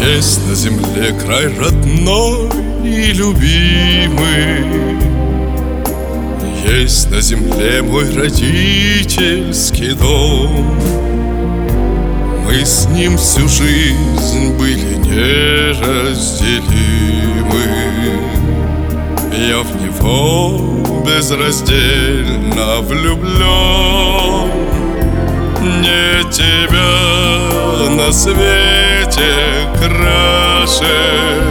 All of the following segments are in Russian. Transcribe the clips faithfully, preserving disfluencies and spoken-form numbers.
Есть на земле край родной и любимый, есть на земле мой родительский дом. Мы с ним всю жизнь были неразделимы. Я в него безраздельно влюблен. Нет тебя на свете краше,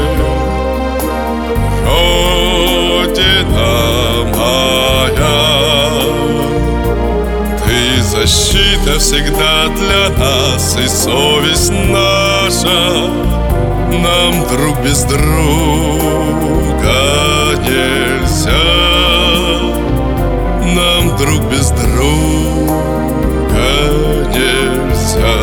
Родина моя. Ты защита всегда для нас и совесть наша. Нам друг без друга нельзя, нам друг без друга нельзя.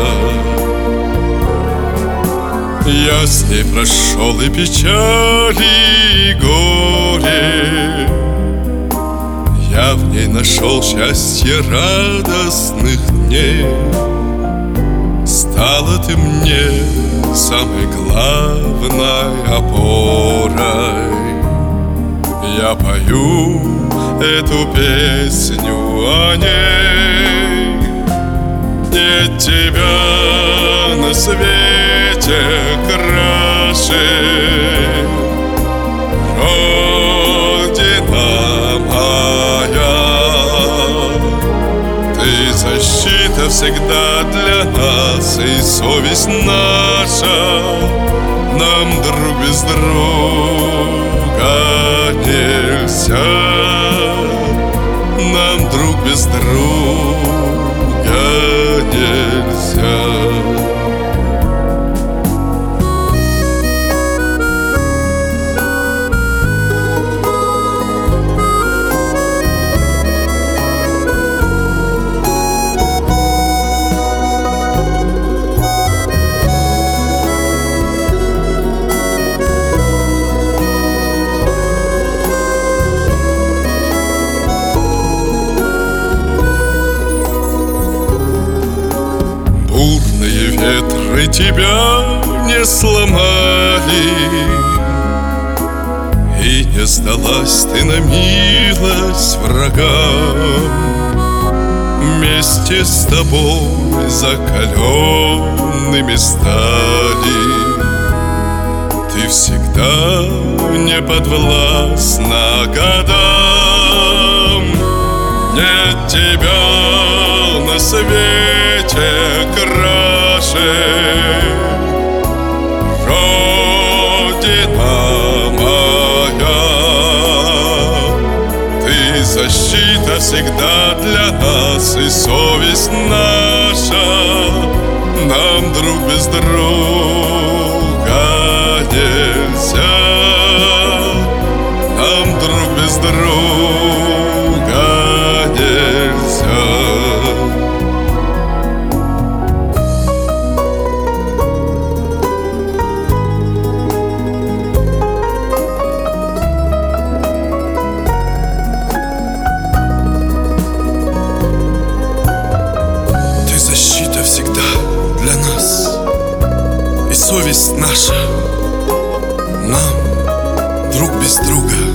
Я с ней прошел и печали, и горе. Я в ней нашел счастье радостных дней. Стала ты мне самой главной опорой. Я пою эту песню о ней. Нет тебя на свете краше, Родина моя. Ты защита всегда для нас и совесть наша. Нам друг без друга нельзя, нам друг без друга нельзя. Бурные ветры тебя не сломали, и не сдалась ты на милость врагам. Вместе с тобой закаленными стали. Ты всегда не подвластна годам. Нет тебя на свете краше, Родина моя. Ты защита всегда для нас и совесть наша. Нам друг без друга нельзя, нам друг без друга нельзя. Совесть наша, нам друг без друга